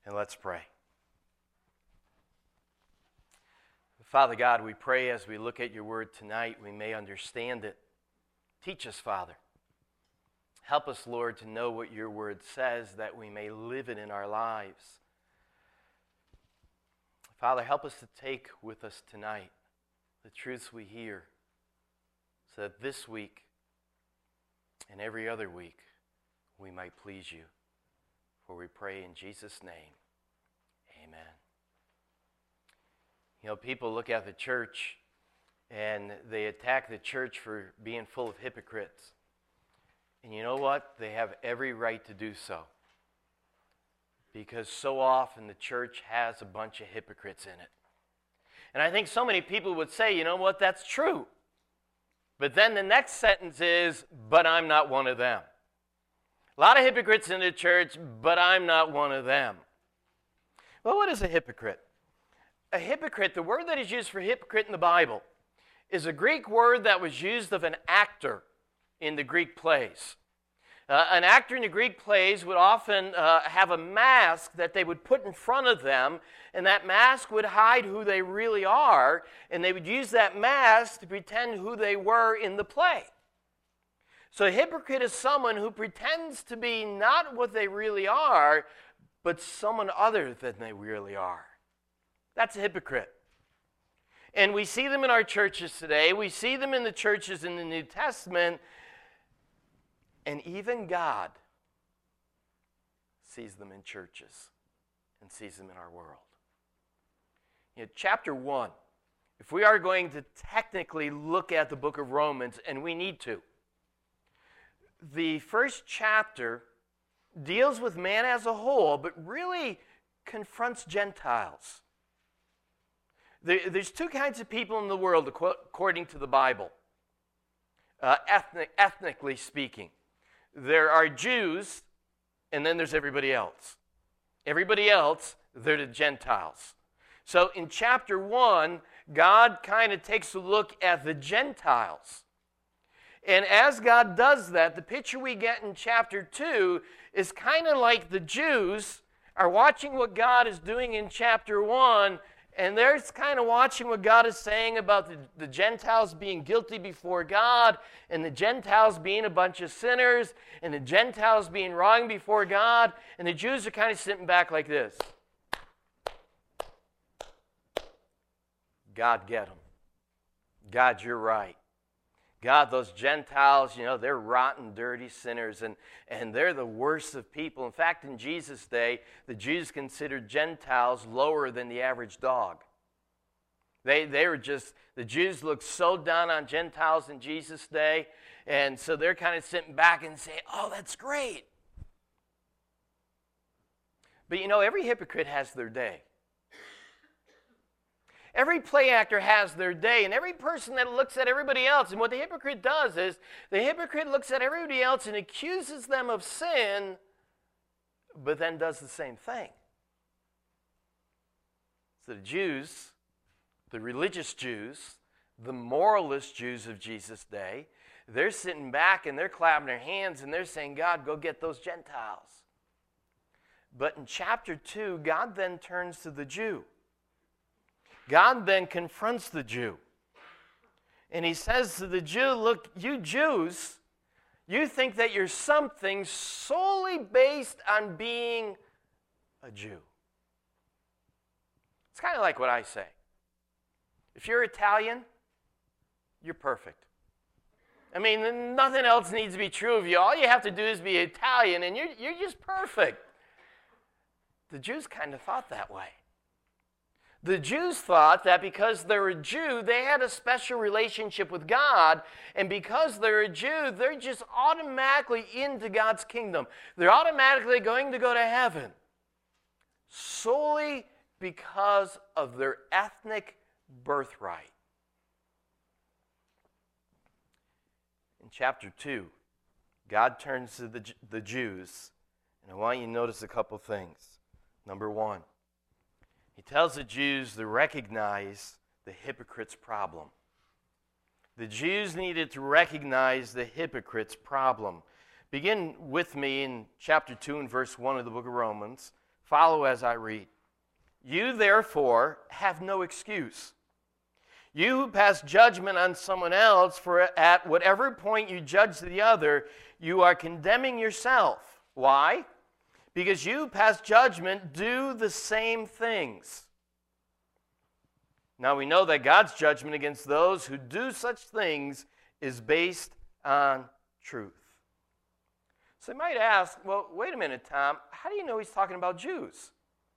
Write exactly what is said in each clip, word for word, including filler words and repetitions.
And let's pray. Father God, we pray as we look at your word tonight, we may understand it. Teach us, Father. Help us, Lord, to know what your word says, that we may live it in our lives. Father, help us to take with us tonight the truths we hear, so that this week and every other week we might please you. For we pray in Jesus' name, amen. You know, people look at the church and they attack the church for being full of hypocrites. And you know what? They have every right to do so. Because so often the church has a bunch of hypocrites in it. And I think so many people would say, you know what, that's true. But then the next sentence is, but I'm not one of them. A lot of hypocrites in the church, but I'm not one of them. Well, what is a hypocrite? A hypocrite, the word that is used for hypocrite in the Bible, is a Greek word that was used of an actor in the Greek plays. Uh, an actor in the Greek plays would often uh, have a mask that they would put in front of them, and that mask would hide who they really are, and they would use that mask to pretend who they were in the play. So a hypocrite is someone who pretends to be not what they really are, but someone other than they really are. That's a hypocrite. And we see them in our churches today. We see them in the churches in the New Testament. And even God sees them in churches and sees them in our world. You know, chapter one, if we are going to technically look at the book of Romans, and we need to, the first chapter deals with man as a whole, but really confronts Gentiles. There, there's two kinds of people in the world, according to the Bible, uh, ethnic, ethnically speaking. There are Jews, and then there's everybody else. Everybody else, they're the Gentiles. So in chapter one, God kind of takes a look at the Gentiles. And as God does that, the picture we get in chapter two is kind of like the Jews are watching what God is doing in chapter one, and they're kind of watching what God is saying about the, the Gentiles being guilty before God, and the Gentiles being a bunch of sinners, and the Gentiles being wrong before God, and the Jews are kind of sitting back like this. God, get them. God, you're right. God, those Gentiles, you know, they're rotten, dirty sinners, and, and they're the worst of people. In fact, in Jesus' day, the Jews considered Gentiles lower than the average dog. They, they were just, the Jews looked so down on Gentiles in Jesus' day, and so they're kind of sitting back and saying, oh, that's great. But you know, every hypocrite has their day. Every play actor has their day, and every person that looks at everybody else, and what the hypocrite does is, the hypocrite looks at everybody else and accuses them of sin, but then does the same thing. So the Jews, the religious Jews, the moralist Jews of Jesus' day, they're sitting back and they're clapping their hands and they're saying, God, go get those Gentiles. But in chapter two, God then turns to the Jew. God then confronts the Jew. And he says to the Jew, look, you Jews, you think that you're something solely based on being a Jew. It's kind of like what I say. If you're Italian, you're perfect. I mean, nothing else needs to be true of you. All you have to do is be Italian, and you're, you're just perfect. The Jews kind of thought that way. The Jews thought that because they're a Jew, they had a special relationship with God, and because they're a Jew, they're just automatically into God's kingdom. They're automatically going to go to heaven solely because of their ethnic birthright. In chapter two, God turns to the, the Jews, and I want you to notice a couple things. Number one, he tells the Jews to recognize the hypocrite's problem. The Jews needed to recognize the hypocrite's problem. Begin with me in chapter two and verse one of the book of Romans. Follow as I read. You, therefore, have no excuse. You who pass judgment on someone else, for at whatever point you judge the other, you are condemning yourself. Why? Because you who pass judgment do the same things. Now we know that God's judgment against those who do such things is based on truth. So you might ask, well, wait a minute, Tom, how do you know he's talking about Jews?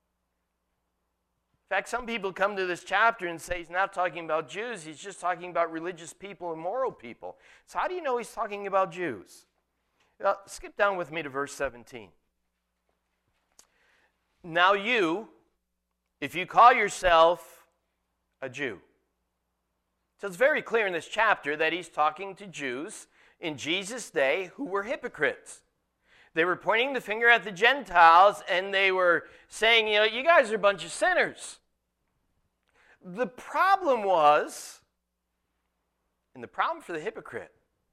In fact, some people come to this chapter and say he's not talking about Jews, he's just talking about religious people and moral people. So how do you know he's talking about Jews? Well, skip down with me to verse seventeen. Now you, if you call yourself a Jew. So it's very clear in this chapter that he's talking to Jews in Jesus' day who were hypocrites. They were pointing the finger at the Gentiles, and they were saying, you know, you guys are a bunch of sinners. The problem was, and the problem for the hypocrite,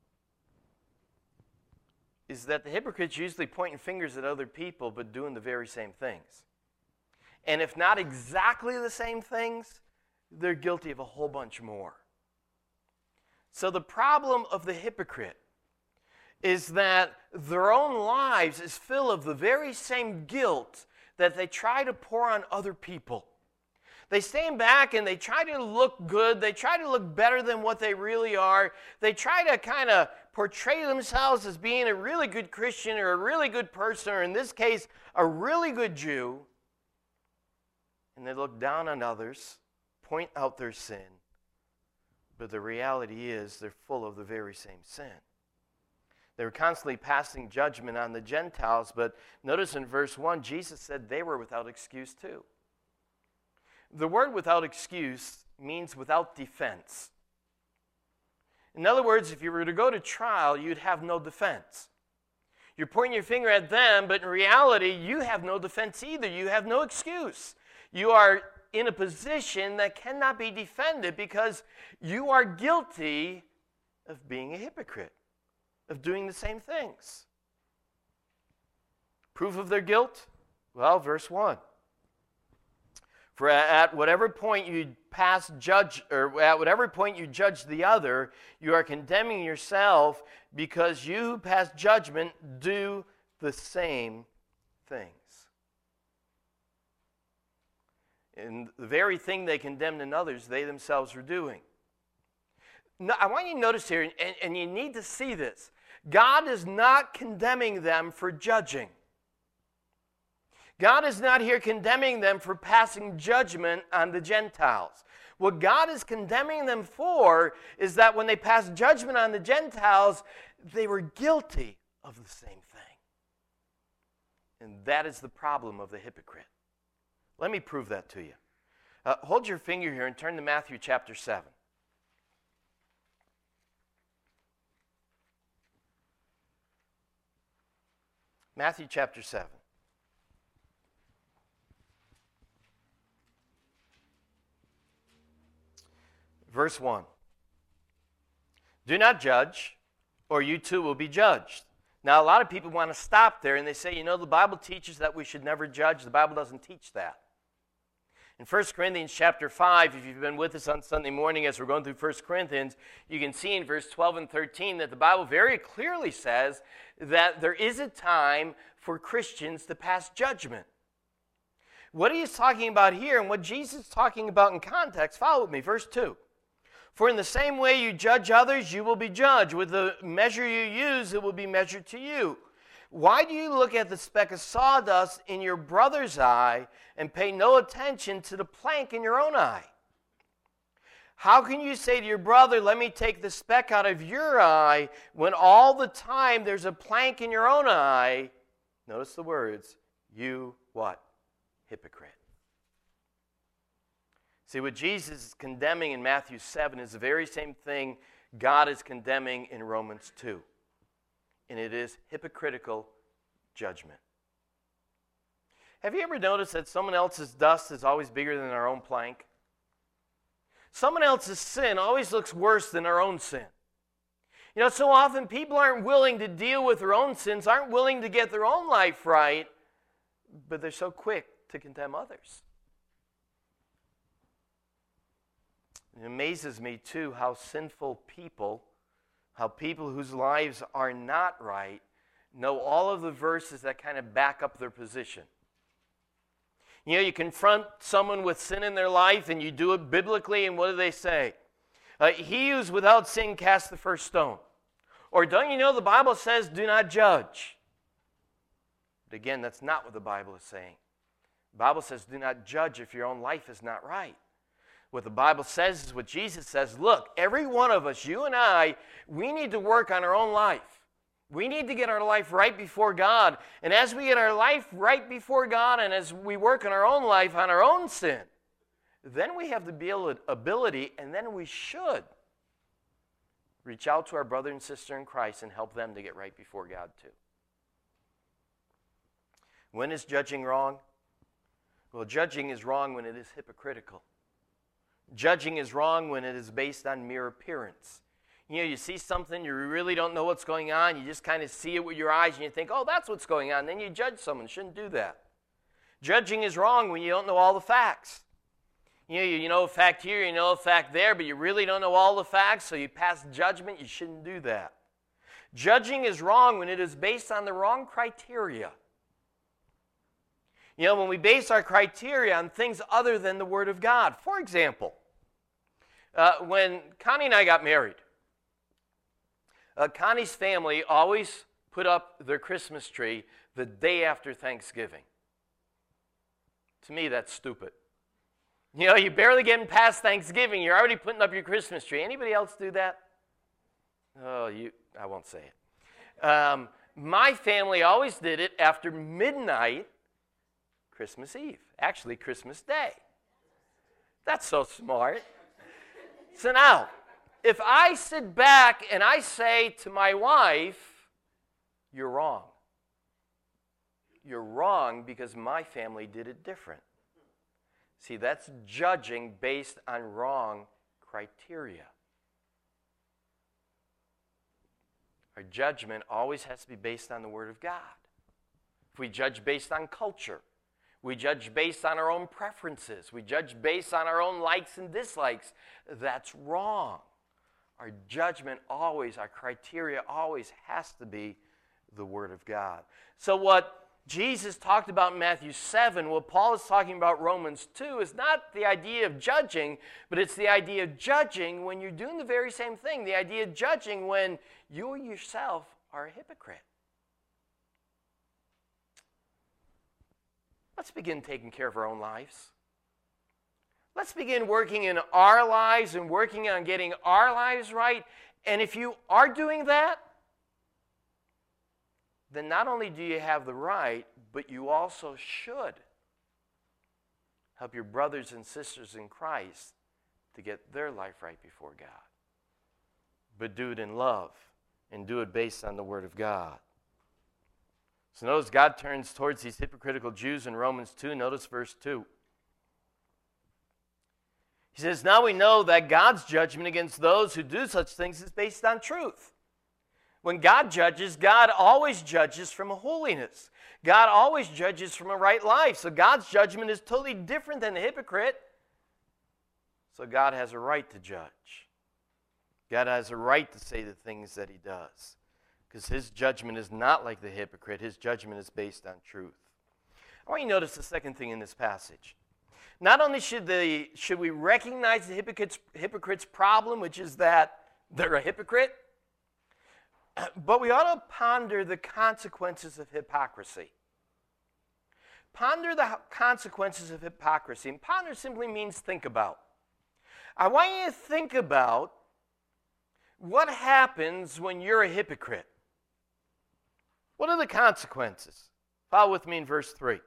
is that the hypocrites usually pointing fingers at other people, but doing the very same things. And if not exactly the same things, they're guilty of a whole bunch more. So the problem of the hypocrite is that their own lives is full of the very same guilt that they try to pour on other people. They stand back and they try to look good. They try to look better than what they really are. They try to kind of portray themselves as being a really good Christian or a really good person, or in this case, a really good Jew. And they look down on others, point out their sin. But the reality is they're full of the very same sin. They were constantly passing judgment on the Gentiles, but notice in verse one, Jesus said they were without excuse too. The word without excuse means without defense. In other words, if you were to go to trial, you'd have no defense. You're pointing your finger at them, but in reality, you have no defense either. You have no excuse. You are in a position that cannot be defended because you are guilty of being a hypocrite, of doing the same things. Proof of their guilt? Well, verse one. For at whatever point you pass judge, or at whatever point you judge the other, you are condemning yourself, because you who pass judgment do the same things. And the very thing they condemned in others, they themselves were doing. No, I want you to notice here, and, and you need to see this. God is not condemning them for judging. God is not here condemning them for passing judgment on the Gentiles. What God is condemning them for is that when they passed judgment on the Gentiles, they were guilty of the same thing. And that is the problem of the hypocrite. Let me prove that to you. Uh, hold your finger here and turn to Matthew chapter seven. Matthew chapter seven. Verse one. Do not judge, or you too will be judged. Now, a lot of people want to stop there, and they say, you know, the Bible teaches that we should never judge. The Bible doesn't teach that. In First Corinthians chapter five, if you've been with us on Sunday morning as we're going through First Corinthians, you can see in verse twelve and thirteen that the Bible very clearly says that there is a time for Christians to pass judgment. What he is talking about here and what Jesus is talking about in context, follow with me, verse two. For in the same way you judge others, you will be judged. With the measure you use, it will be measured to you. Why do you look at the speck of sawdust in your brother's eye and pay no attention to the plank in your own eye? How can you say to your brother, let me take the speck out of your eye, when all the time there's a plank in your own eye? Notice the words, you what? Hypocrite. See, what Jesus is condemning in Matthew seven is the very same thing God is condemning in Romans two. And it is hypocritical judgment. Have you ever noticed that someone else's dust is always bigger than our own plank? Someone else's sin always looks worse than our own sin. You know, so often people aren't willing to deal with their own sins, aren't willing to get their own life right, but they're so quick to condemn others. It amazes me, too, how sinful people, how people whose lives are not right, know all of the verses that kind of back up their position. You know, you confront someone with sin in their life, and you do it biblically, and what do they say? Uh, he who's without sin cast the first stone. Or don't you know the Bible says, do not judge? But again, that's not what the Bible is saying. The Bible says, do not judge if your own life is not right. What the Bible says is what Jesus says. Look, every one of us, you and I, we need to work on our own life. We need to get our life right before God. And as we get our life right before God, and as we work on our own life, on our own sin, then we have the ability, and then we should reach out to our brother and sister in Christ and help them to get right before God too. When is judging wrong? Well, judging is wrong when it is hypocritical. Judging is wrong when it is based on mere appearance. You know, you see something, you really don't know what's going on, you just kind of see it with your eyes and you think, oh, that's what's going on. Then you judge someone. Shouldn't do that. Judging is wrong when you don't know all the facts. You know, you know a fact here, you know a fact there, but you really don't know all the facts, so you pass judgment. You shouldn't do that. Judging is wrong when it is based on the wrong criteria. You know, when we base our criteria on things other than the Word of God. For example, uh, when Connie and I got married, uh, Connie's family always put up their Christmas tree the day after Thanksgiving. To me, that's stupid. You know, you're barely getting past Thanksgiving, you're already putting up your Christmas tree. Anybody else do that? Oh, you, I won't say it. Um, my family always did it after midnight, Christmas Eve. Actually, Christmas Day. That's so smart. So now, if I sit back and I say to my wife, you're wrong. You're wrong because my family did it different. See, that's judging based on wrong criteria. Our judgment always has to be based on the Word of God. If we judge based on culture, we judge based on our own preferences, we judge based on our own likes and dislikes, that's wrong. Our judgment always, our criteria always has to be the Word of God. So what Jesus talked about in Matthew seven, what Paul is talking about Romans two, is not the idea of judging, but it's the idea of judging when you're doing the very same thing. The idea of judging when you yourself are a hypocrite. Let's begin taking care of our own lives. Let's begin working in our lives and working on getting our lives right. And if you are doing that, then not only do you have the right, but you also should help your brothers and sisters in Christ to get their life right before God. But do it in love and do it based on the Word of God. So notice God turns towards these hypocritical Jews in Romans two. Notice verse two. He says, now we know that God's judgment against those who do such things is based on truth. When God judges, God always judges from a holiness. God always judges from a right life. So God's judgment is totally different than the hypocrite. So God has a right to judge. God has a right to say the things that he does. Because his judgment is not like the hypocrite. His judgment is based on truth. I want you to notice the second thing in this passage. Not only should, the, should we recognize the hypocrite's, hypocrite's problem, which is that they're a hypocrite, but we ought to ponder the consequences of hypocrisy. Ponder the consequences of hypocrisy. And ponder simply means think about. I want you to think about what happens when you're a hypocrite. What are the consequences? Follow with me in verse three.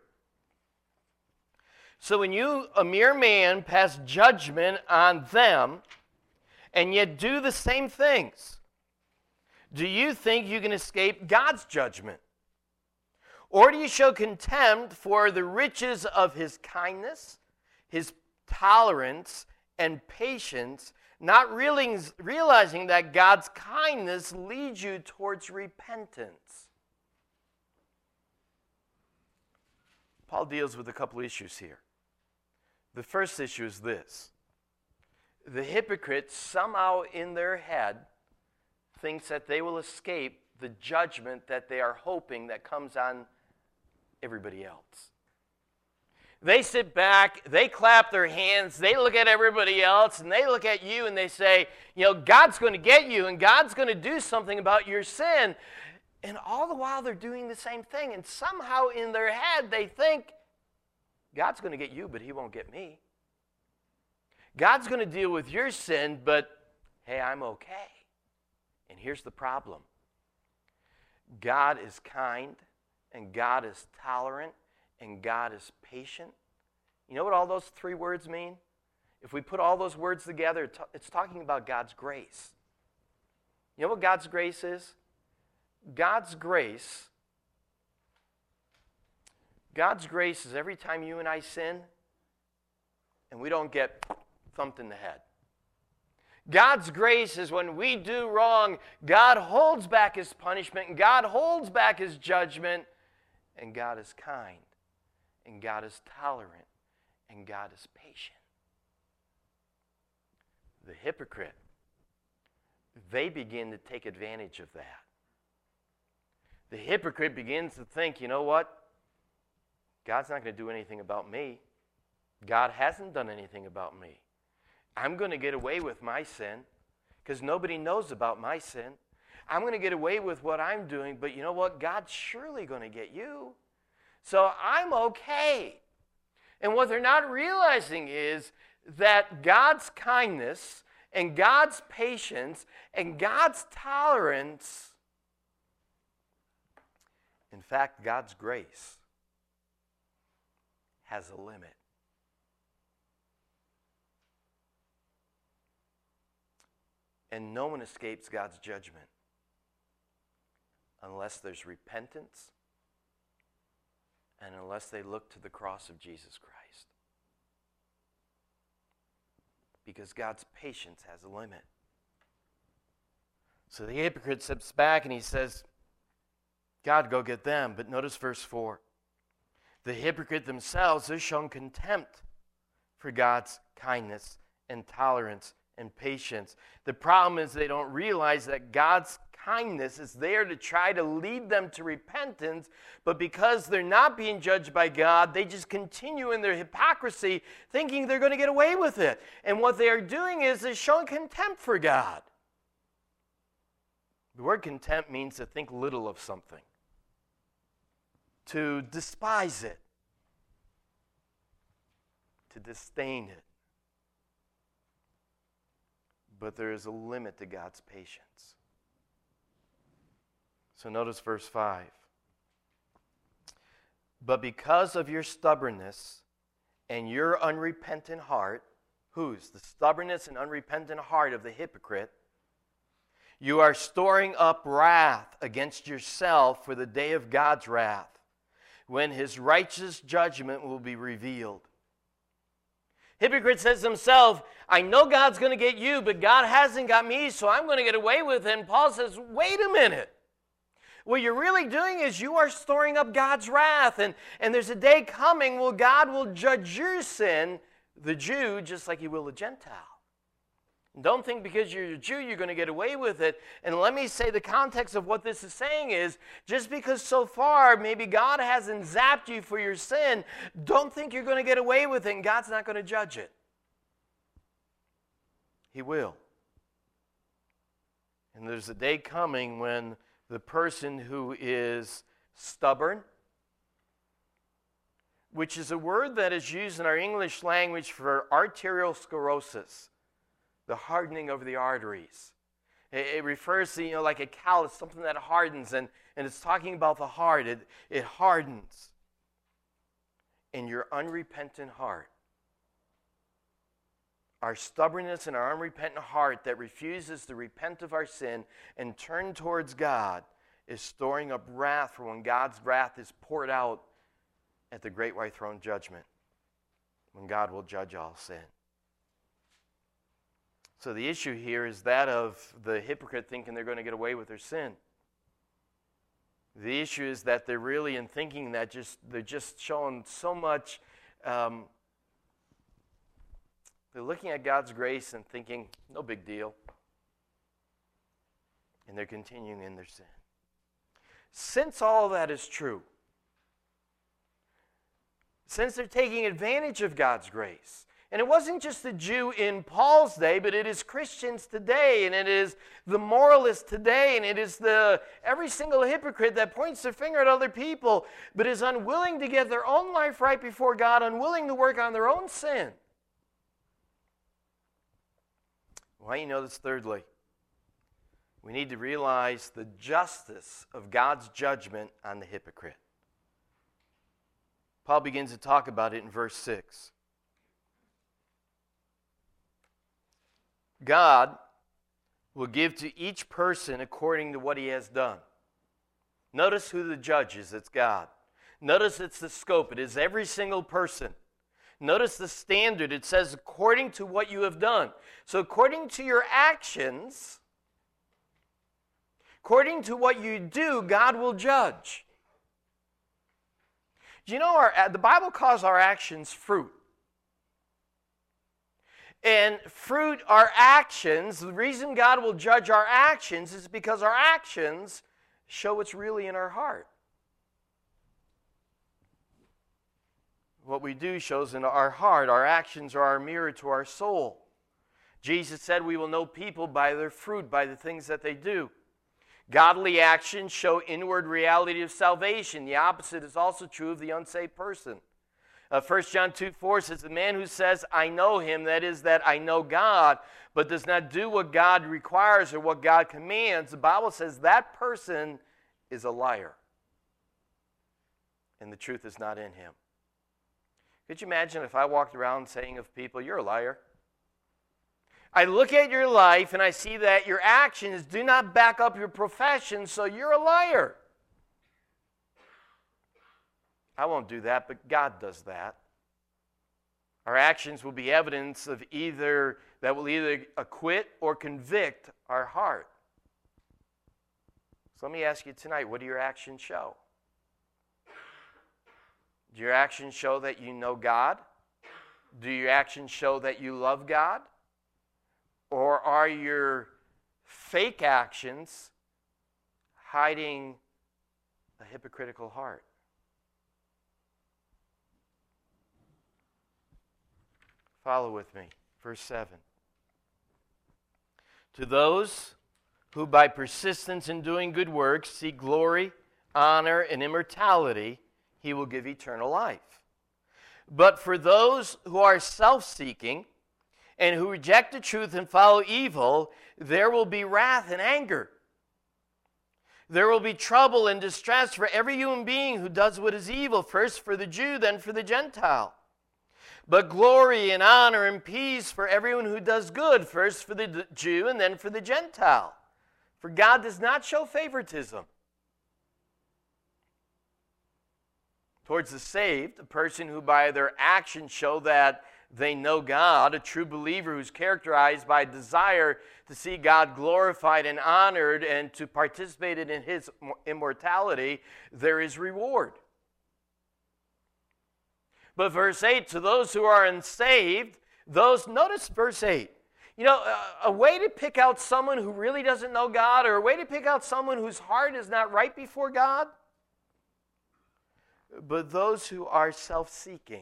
So when you, a mere man, pass judgment on them, and yet do the same things, do you think you can escape God's judgment? Or do you show contempt for the riches of his kindness, his tolerance, and patience, not realizing that God's kindness leads you towards repentance? Paul deals with a couple issues here. The first issue is this. The hypocrite somehow in their head thinks that they will escape the judgment that they are hoping that comes on everybody else. They sit back, they clap their hands, they look at everybody else, and they look at you and they say, you know, God's going to get you and God's going to do something about your sin. And all the while they're doing the same thing. And somehow in their head they think, God's going to get you, but he won't get me. God's going to deal with your sin, but hey, I'm okay. And here's the problem. God is kind, and God is tolerant, and God is patient. You know what all those three words mean? If we put all those words together, it's talking about God's grace. You know what God's grace is? God's grace, God's grace is every time you and I sin and we don't get thumped in the head. God's grace is when we do wrong, God holds back his punishment, and God holds back his judgment, and God is kind, and God is tolerant, and God is patient. The hypocrite, they begin to take advantage of that. The hypocrite begins to think, you know what? God's not going to do anything about me. God hasn't done anything about me. I'm going to get away with my sin because nobody knows about my sin. I'm going to get away with what I'm doing, but you know what? God's surely going to get you. So I'm okay. And what they're not realizing is that God's kindness and God's patience and God's tolerance, in fact, God's grace has a limit. And no one escapes God's judgment unless there's repentance and unless they look to the cross of Jesus Christ. Because God's patience has a limit. So the hypocrite steps back and he says, God, go get them. But notice verse four. The hypocrite themselves are shown contempt for God's kindness and tolerance and patience. The problem is they don't realize that God's kindness is there to try to lead them to repentance, but because they're not being judged by God, they just continue in their hypocrisy, thinking they're going to get away with it. And what they are doing is they're showing contempt for God. The word contempt means to think little of something, to despise it, to disdain it. But there is a limit to God's patience. So notice verse five. But because of your stubbornness and your unrepentant heart, whose? The stubbornness and unrepentant heart of the hypocrite, you are storing up wrath against yourself for the day of God's wrath, when his righteous judgment will be revealed. Hypocrite says to himself, I know God's going to get you, but God hasn't got me, so I'm going to get away with it. And Paul says, wait a minute. What you're really doing is you are storing up God's wrath. And, and there's a day coming where God will judge your sin, the Jew, just like he will the Gentile. Don't think because you're a Jew you're going to get away with it. And let me say the context of what this is saying is, just because so far maybe God hasn't zapped you for your sin, don't think you're going to get away with it and God's not going to judge it. He will. And there's a day coming when the person who is stubborn, which is a word that is used in our English language for arterial sclerosis, the hardening of the arteries. It, it refers to, you know, like a callus, something that hardens, and, and it's talking about the heart. It, it hardens. In your unrepentant heart, our stubbornness and our unrepentant heart that refuses to repent of our sin and turn towards God is storing up wrath for when God's wrath is poured out at the great white throne judgment, when God will judge all sin. So the issue here is that of the hypocrite thinking they're going to get away with their sin. The issue is that they're really in thinking that just they're just showing so much. Um, they're looking at God's grace and thinking, no big deal. And they're continuing in their sin. Since all of that is true, since they're taking advantage of God's grace, and it wasn't just the Jew in Paul's day, but it is Christians today, and it is the moralists today, and it is the every single hypocrite that points their finger at other people, but is unwilling to get their own life right before God, unwilling to work on their own sin. Why you know this thirdly? We need to realize the justice of God's judgment on the hypocrite. Paul begins to talk about it in verse six. God will give to each person according to what he has done. Notice who the judge is. It's God. Notice it's the scope. It is every single person. Notice the standard. It says according to what you have done. So according to your actions, according to what you do, God will judge. Do you know our, the Bible calls our actions fruit? And fruit are actions. The reason God will judge our actions is because our actions show what's really in our heart. What we do shows in our heart. Our actions are our mirror to our soul. Jesus said we will know people by their fruit, by the things that they do. Godly actions show inward reality of salvation. The opposite is also true of the unsaved person. Uh, First John two four says, the man who says, I know him, that is, that I know God, but does not do what God requires or what God commands, the Bible says that person is a liar. And the truth is not in him. Could you imagine if I walked around saying of people, you're a liar? I look at your life and I see that your actions do not back up your profession, so you're a liar. I won't do that, but God does that. Our actions will be evidence of either that will either acquit or convict our heart. So let me ask you tonight, what do your actions show? Do your actions show that you know God? Do your actions show that you love God? Or are your fake actions hiding a hypocritical heart? Follow with me. Verse seven. To those who by persistence in doing good works seek glory, honor, and immortality, he will give eternal life. But for those who are self-seeking and who reject the truth and follow evil, there will be wrath and anger. There will be trouble and distress for every human being who does what is evil, first for the Jew, then for the Gentile. But glory and honor and peace for everyone who does good, first for the Jew and then for the Gentile. For God does not show favoritism towards the saved, a person who by their actions show that they know God, a true believer who's characterized by desire to see God glorified and honored and to participate in his immortality, there is reward. But verse eight, to those who are unsaved, those, notice verse eight. You know, a, a way to pick out someone who really doesn't know God, or a way to pick out someone whose heart is not right before God, but those who are self-seeking.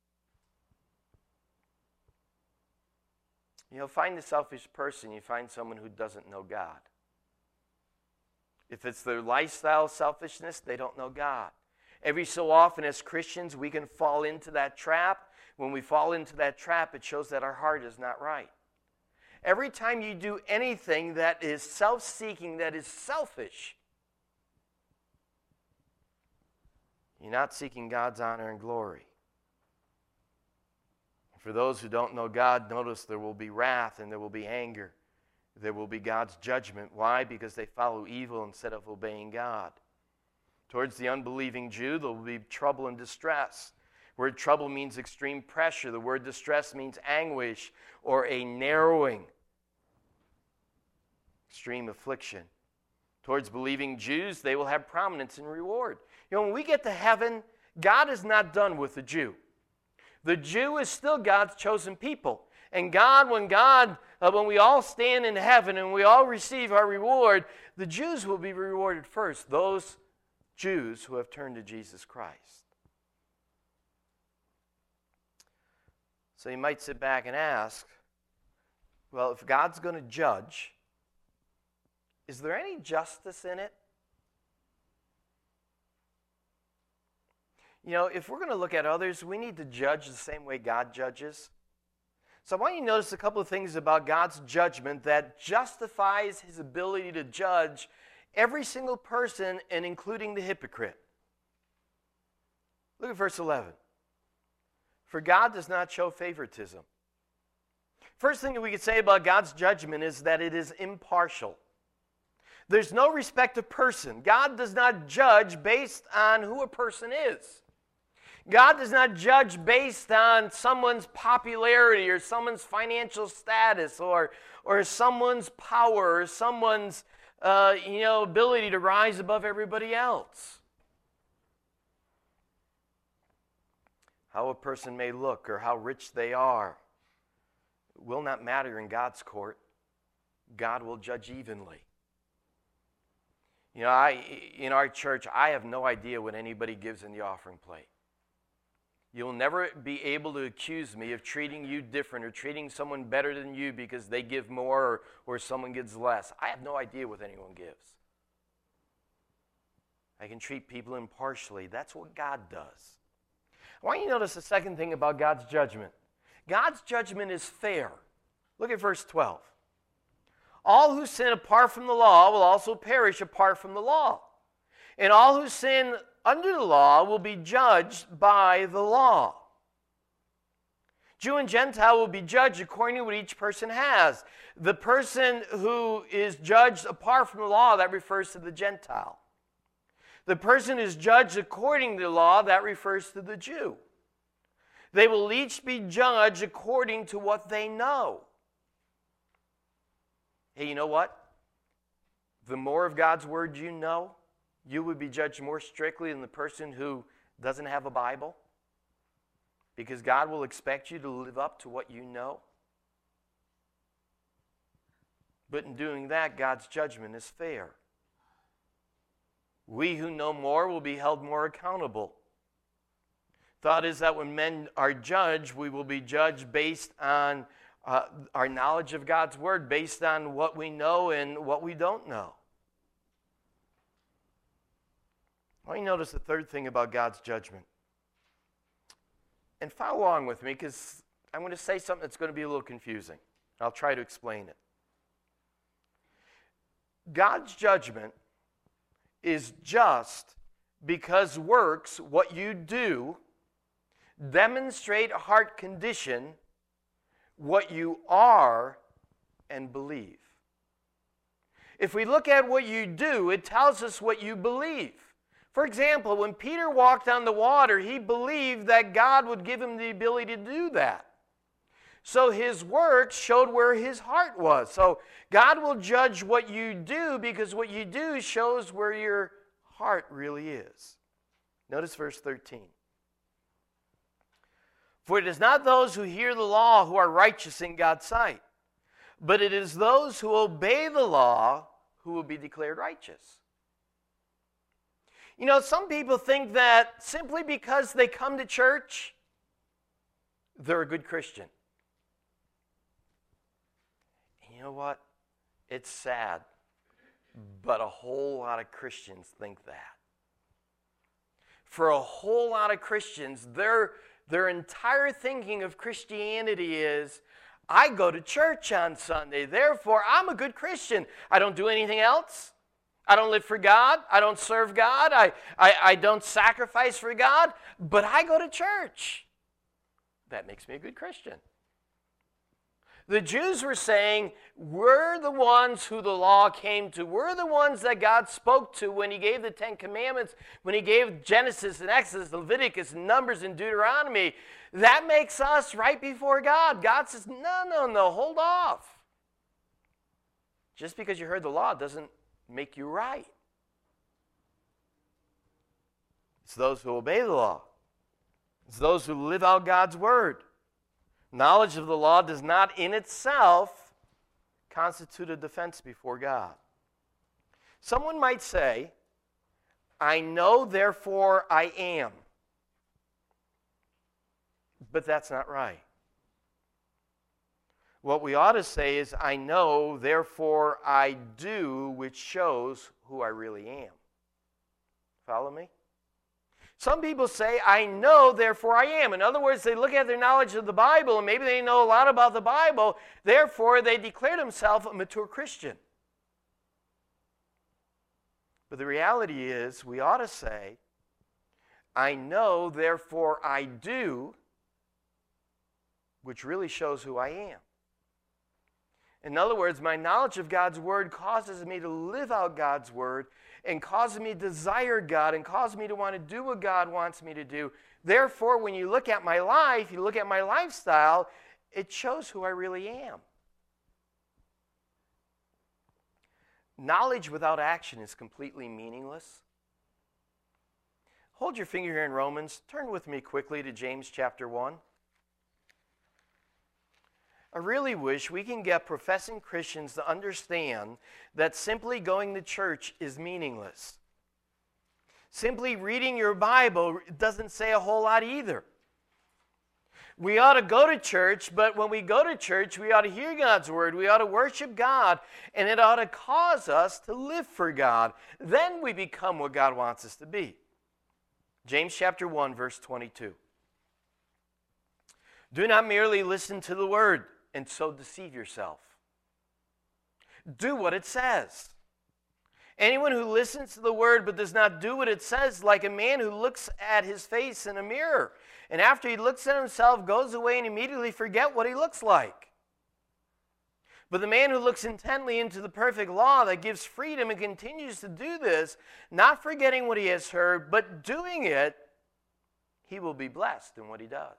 You know, find the selfish person, you find someone who doesn't know God. If it's their lifestyle selfishness, they don't know God. Every so often as Christians, we can fall into that trap. When we fall into that trap, it shows that our heart is not right. Every time you do anything that is self-seeking, that is selfish, you're not seeking God's honor and glory. For those who don't know God, notice there will be wrath and there will be anger. There will be God's judgment. Why? Because they follow evil instead of obeying God. Towards the unbelieving Jew, there will be trouble and distress. The word trouble means extreme pressure. The word distress means anguish or a narrowing, extreme affliction. Towards believing Jews, they will have prominence and reward. You know, when we get to heaven, God is not done with the Jew. The Jew is still God's chosen people. And God, when God, uh, when we all stand in heaven and we all receive our reward, the Jews will be rewarded first, those Jews who have turned to Jesus Christ. So you might sit back and ask, well, if God's going to judge, is there any justice in it? You know, if we're going to look at others, we need to judge the same way God judges. So I want you to notice a couple of things about God's judgment that justifies his ability to judge every single person, and including the hypocrite. Look at verse eleven. For God does not show favoritism. First thing that we could say about God's judgment is that it is impartial. There's no respect of person. God does not judge based on who a person is. God does not judge based on someone's popularity or someone's financial status or, or someone's power or someone's uh, you know, ability to rise above everybody else. How a person may look or how rich they are will not matter in God's court. God will judge evenly. You know, I in our church, I have no idea what anybody gives in the offering plate. You'll never be able to accuse me of treating you different or treating someone better than you because they give more or, or someone gives less. I have no idea what anyone gives. I can treat people impartially. That's what God does. I want you to notice the second thing about God's judgment. God's judgment is fair. Look at verse twelve. All who sin apart from the law will also perish apart from the law. And all who sin under the law will be judged by the law. Jew and Gentile will be judged according to what each person has. The person who is judged apart from the law, that refers to the Gentile. The person who is judged according to the law, that refers to the Jew. They will each be judged according to what they know. Hey, you know what? The more of God's word you know, you would be judged more strictly than the person who doesn't have a Bible, because God will expect you to live up to what you know. But in doing that, God's judgment is fair. We who know more will be held more accountable. Thought is that when men are judged, we will be judged based on uh, our knowledge of God's word, based on what we know and what we don't know. I want you to notice the third thing about God's judgment. And follow along with me, because I'm going to say something that's going to be a little confusing. I'll try to explain it. God's judgment is just because works, what you do, demonstrate a heart condition, what you are and believe. If we look at what you do, it tells us what you believe. For example, when Peter walked on the water, he believed that God would give him the ability to do that. So his works showed where his heart was. So God will judge what you do because what you do shows where your heart really is. Notice verse thirteen. For it is not those who hear the law who are righteous in God's sight, but it is those who obey the law who will be declared righteous. You know, some people think that simply because they come to church, they're a good Christian. And you know what? It's sad, but a whole lot of Christians think that. For a whole lot of Christians, their, their entire thinking of Christianity is, I go to church on Sunday, therefore I'm a good Christian. I don't do anything else. I don't live for God. I don't serve God. I, I, I don't sacrifice for God, but I go to church. That makes me a good Christian. The Jews were saying, we're the ones who the law came to. We're the ones that God spoke to when he gave the Ten Commandments, when he gave Genesis and Exodus, Leviticus, and Numbers, and Deuteronomy. That makes us right before God. God says, no, no, no, hold off. Just because you heard the law doesn't make you right. It's those who obey the law. It's those who live out God's word. Knowledge of the law does not in itself constitute a defense before God. Someone might say, I know, therefore I am. But that's not right. What we ought to say is, I know, therefore I do, which shows who I really am. Follow me? Some people say, I know, therefore I am. In other words, they look at their knowledge of the Bible, and maybe they know a lot about the Bible, therefore they declare themselves a mature Christian. But the reality is, we ought to say, I know, therefore I do, which really shows who I am. In other words, my knowledge of God's word causes me to live out God's word and causes me to desire God and causes me to want to do what God wants me to do. Therefore, when you look at my life, you look at my lifestyle, it shows who I really am. Knowledge without action is completely meaningless. Hold your finger here in Romans. Turn with me quickly to James chapter one. I really wish we can get professing Christians to understand that simply going to church is meaningless. Simply reading your Bible doesn't say a whole lot either. We ought to go to church, but when we go to church, we ought to hear God's word, we ought to worship God, and it ought to cause us to live for God. Then we become what God wants us to be. James chapter one, verse twenty-two. Do not merely listen to the word and so deceive yourself. Do what it says. Anyone who listens to the word but does not do what it says, like a man who looks at his face in a mirror, and after he looks at himself, goes away and immediately forget what he looks like. But the man who looks intently into the perfect law that gives freedom and continues to do this, not forgetting what he has heard, but doing it, he will be blessed in what he does.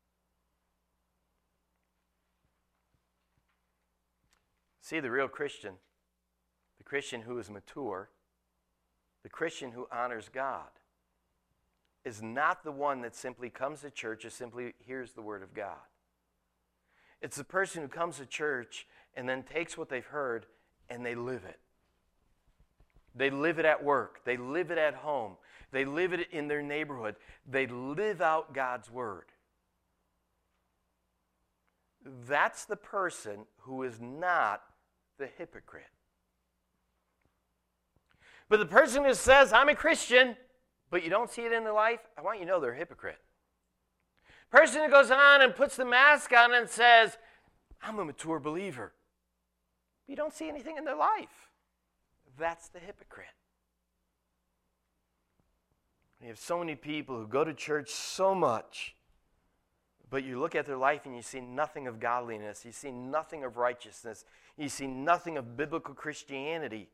See, the real Christian, the Christian who is mature, the Christian who honors God, is not the one that simply comes to church or simply hears the word of God. It's the person who comes to church and then takes what they've heard and they live it. They live it at work. They live it at home. They live it in their neighborhood. They live out God's word. That's the person who is not the hypocrite. But the person who says, I'm a Christian, but you don't see it in their life, I want you to know they're a hypocrite. Person who goes on and puts the mask on and says, I'm a mature believer, but you don't see anything in their life, that's the hypocrite. You have so many people who go to church so much, but you look at their life and you see nothing of godliness. You see nothing of righteousness. You see nothing of biblical Christianity.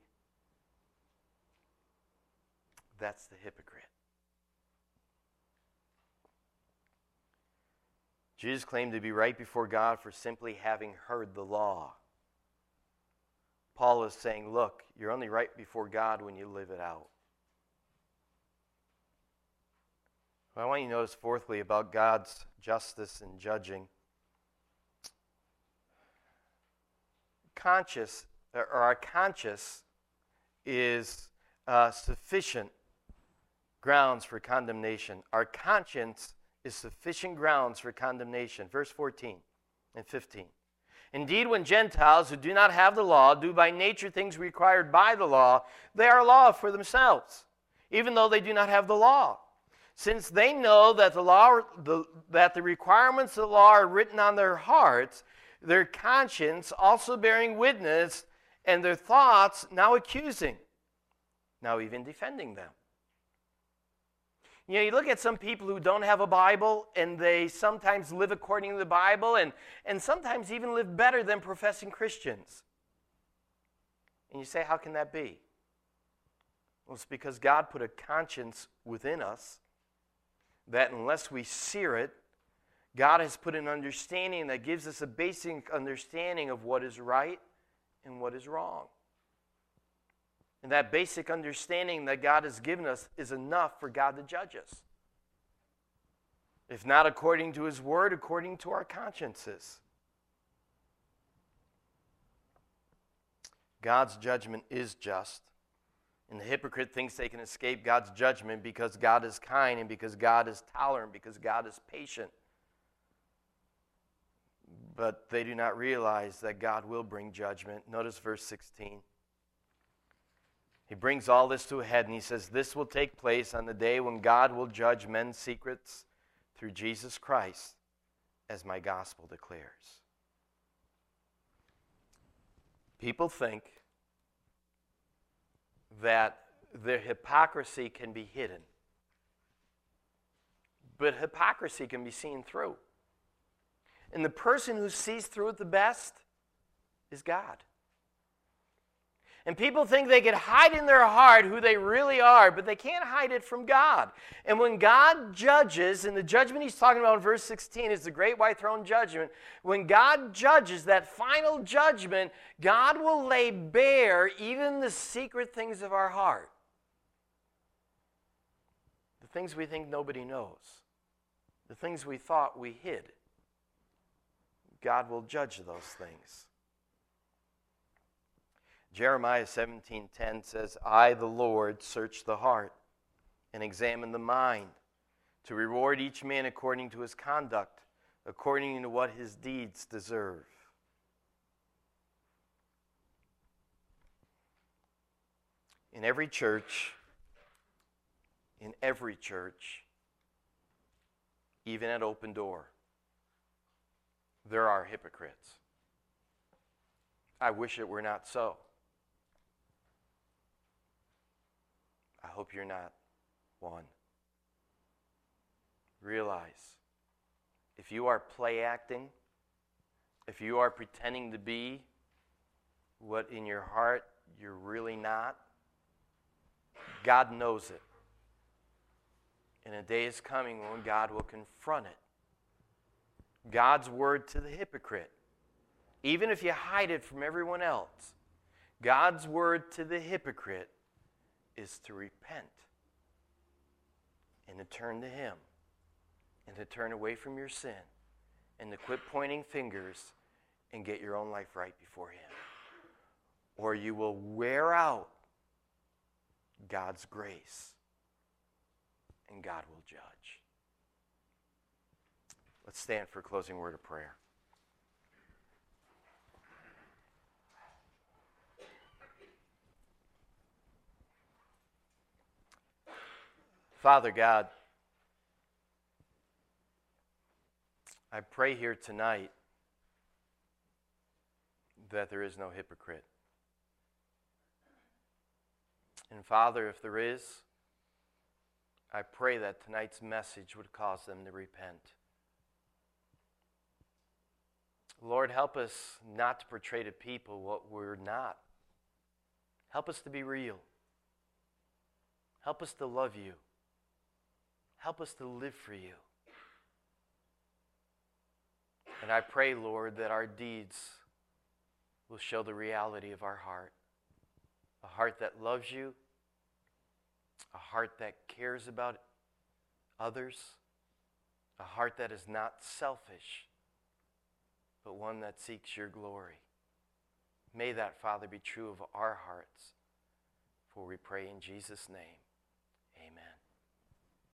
That's the hypocrite. Jesus claimed to be right before God for simply having heard the law. Paul is saying, look, you're only right before God when you live it out. I want you to notice, fourthly, about God's justice and judging. Conscious, or our conscience, is uh, sufficient grounds for condemnation. Our conscience is sufficient grounds for condemnation. Verse fourteen and fifteen. Indeed, when Gentiles who do not have the law do by nature things required by the law, they are law for themselves, even though they do not have the law. Since they know that the law, the, that the requirements of the law are written on their hearts, their conscience also bearing witness, and their thoughts now accusing, now even defending them. You know, you look at some people who don't have a Bible, and they sometimes live according to the Bible, and, and sometimes even live better than professing Christians. And you say, how can that be? Well, it's because God put a conscience within us that unless we sear it, God has put an understanding that gives us a basic understanding of what is right and what is wrong. And that basic understanding that God has given us is enough for God to judge us. If not according to His Word, according to our consciences. God's judgment is just. And the hypocrite thinks they can escape God's judgment because God is kind and because God is tolerant, because God is patient. But they do not realize that God will bring judgment. Notice verse sixteen. He brings all this to a head and he says, this will take place on the day when God will judge men's secrets through Jesus Christ, as my gospel declares. People think that their hypocrisy can be hidden. But hypocrisy can be seen through. And the person who sees through it the best is God. And people think they can hide in their heart who they really are, but they can't hide it from God. And when God judges, and the judgment he's talking about in verse sixteen is the great white throne judgment, when God judges, that final judgment, God will lay bare even the secret things of our heart. The things we think nobody knows. The things we thought we hid. God will judge those things. Jeremiah seventeen ten says, I, the Lord, search the heart and examine the mind to reward each man according to his conduct, according to what his deeds deserve. In every church, in every church, even at Open Door, there are hypocrites. I wish it were not so. I hope you're not one. Realize, if you are play acting, if you are pretending to be what in your heart you're really not, God knows it. And a day is coming when God will confront it. God's word to the hypocrite, even if you hide it from everyone else, God's word to the hypocrite is to repent and to turn to Him and to turn away from your sin and to quit pointing fingers and get your own life right before Him. Or you will wear out God's grace and God will judge. Let's stand for a closing word of prayer. Father God, I pray here tonight that there is no hypocrite. And Father, if there is, I pray that tonight's message would cause them to repent. Lord, help us not to portray to people what we're not. Help us to be real. Help us to love you. Help us to live for you. And I pray, Lord, that our deeds will show the reality of our heart. A heart that loves you, a heart that cares about others, a heart that is not selfish, but one that seeks your glory. May that, Father, be true of our hearts, for we pray in Jesus' name.